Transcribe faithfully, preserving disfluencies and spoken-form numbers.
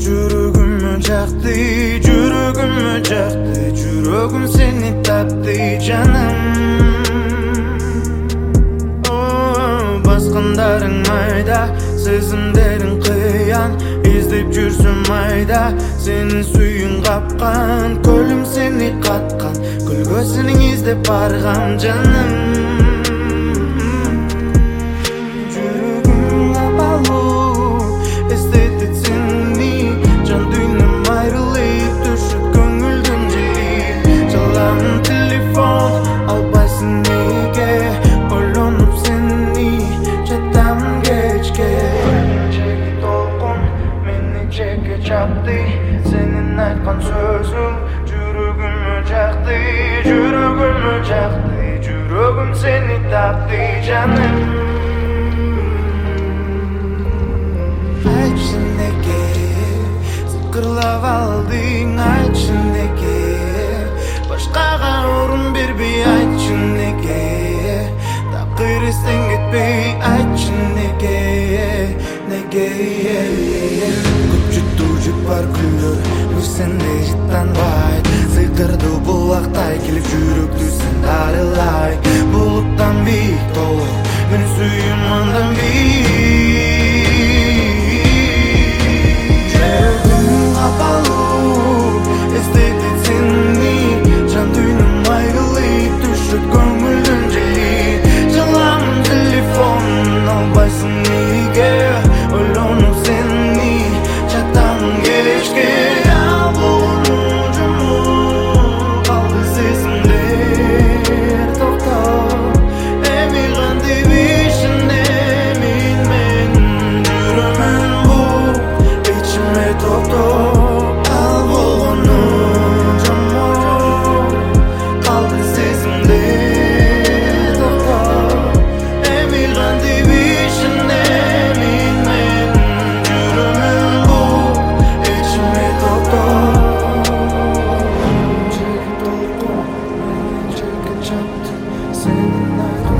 Жүрөгүмө жакты, жүрөгүмө жакты, жүрөгүм сени тапты жаным. Баскандарың майда, сезимдериң кыян, издеп жүрсүм майда, сенин сүйүң капкан, көлүм сени каткан, көлгөсүнүң издеп баргам жаным. Senin aytkan sözüm жүрөгүмө жакты, жүрөгүмө жакты, жүрөгүм сени тапты жаным. Айтчы неге сыкырлап алдың, айтчы неге башкага орун бербей, айтчы неге такыр эстен кетпей, айтчы неге, неге бар күндер бир сенде жыттанбай, сыйкырды булактай келип жүрөктү сен дарылай. Булуттан бийик толук мен сүйүм андан бийик. Жүрөгүм капалуу эстеди сени, жан дүйнөм айрылып түшөт көңүлдүн жели. Жалам телефон албайсың неге, ойлонуп сени жатам кечке. Албогонун жумуп калды сезимдер токтоп, эми кантип ишенемин мен жүрөмүн буп ичиме токтоп. Албогонун жумуп калды сезимдер токтоп, эми кантип ишенемин мен жүрөмүн буп ичиме токтоп. Жүрек толкун, жүрекке чапты, сенин айткан